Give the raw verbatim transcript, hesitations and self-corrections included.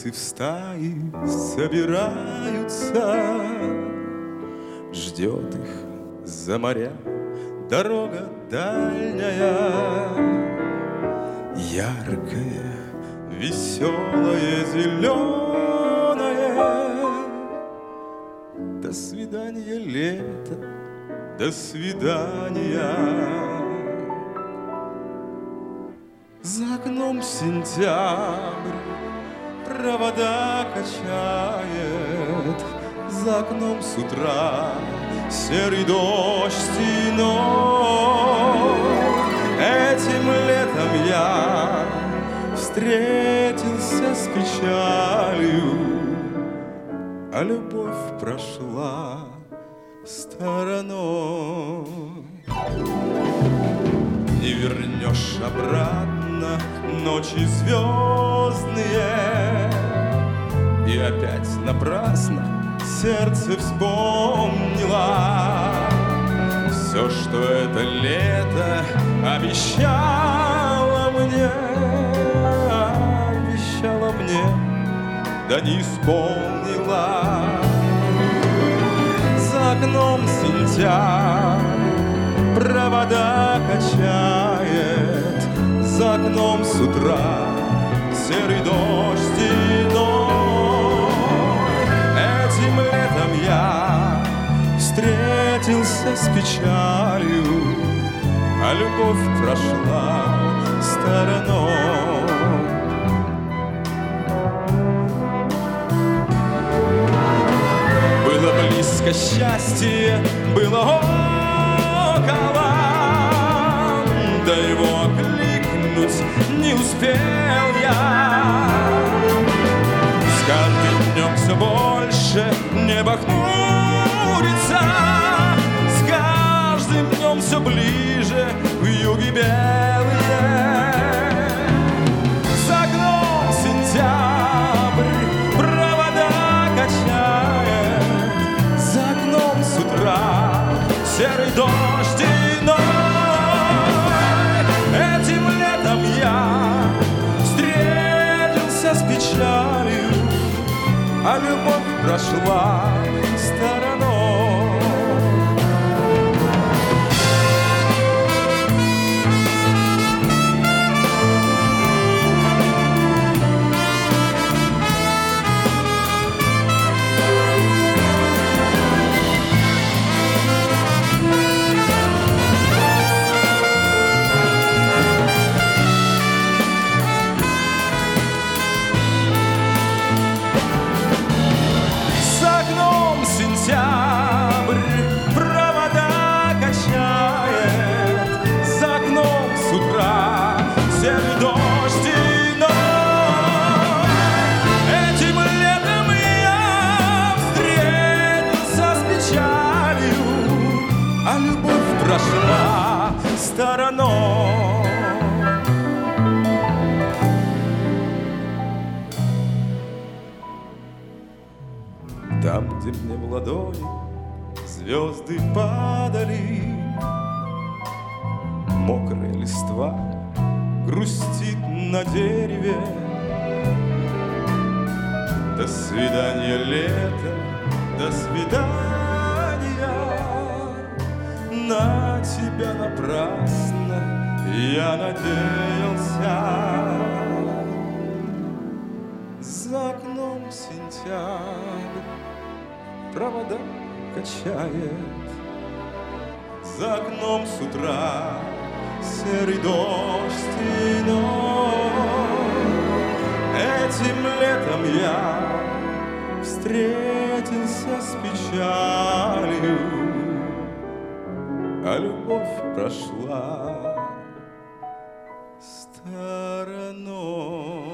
птицы в стаи собираются, ждет их за моря дорога дальняя, яркая, веселая, зеленая. До свидания, лето, до свидания. За окном сентябрь, провода качает, за окном с утра серый дождь и ночь. Этим летом я встретился с печалью, а любовь прошла стороной. Не вернешь обратно ночи звездные, и опять напрасно сердце вспомнила все, что это лето обещало мне, обещало мне, да не исполнила. За окном сентябрь, провода качает, за окном с утра серый дождь и ночь. Этим летом я встретился с печалью, а любовь прошла стороной. Было близко счастье, было около, да его окликнуть не успел я. С каждым днем все больше небо хмурится, с каждым днем все ближе в юге белые. За окном сентябрь, провода качает, за окном с утра серый дождь и ночь. Этим летом я встретился с печалью, а любовь прошла стороной. Сентябрь, провода качает, за окном с утра серый дождь и ночь. Этим летом я встретился с печалью, а любовь прошла стороной. Там, где мне в ладони звезды падали, мокрая листва грустит на дереве. До свидания, лето, до свидания. На тебя напрасно я надеялся. За окном сентябрь, провода качает, за окном с утра серый дождь и ночь. Этим летом я встретился с печалью, а любовь прошла стороной.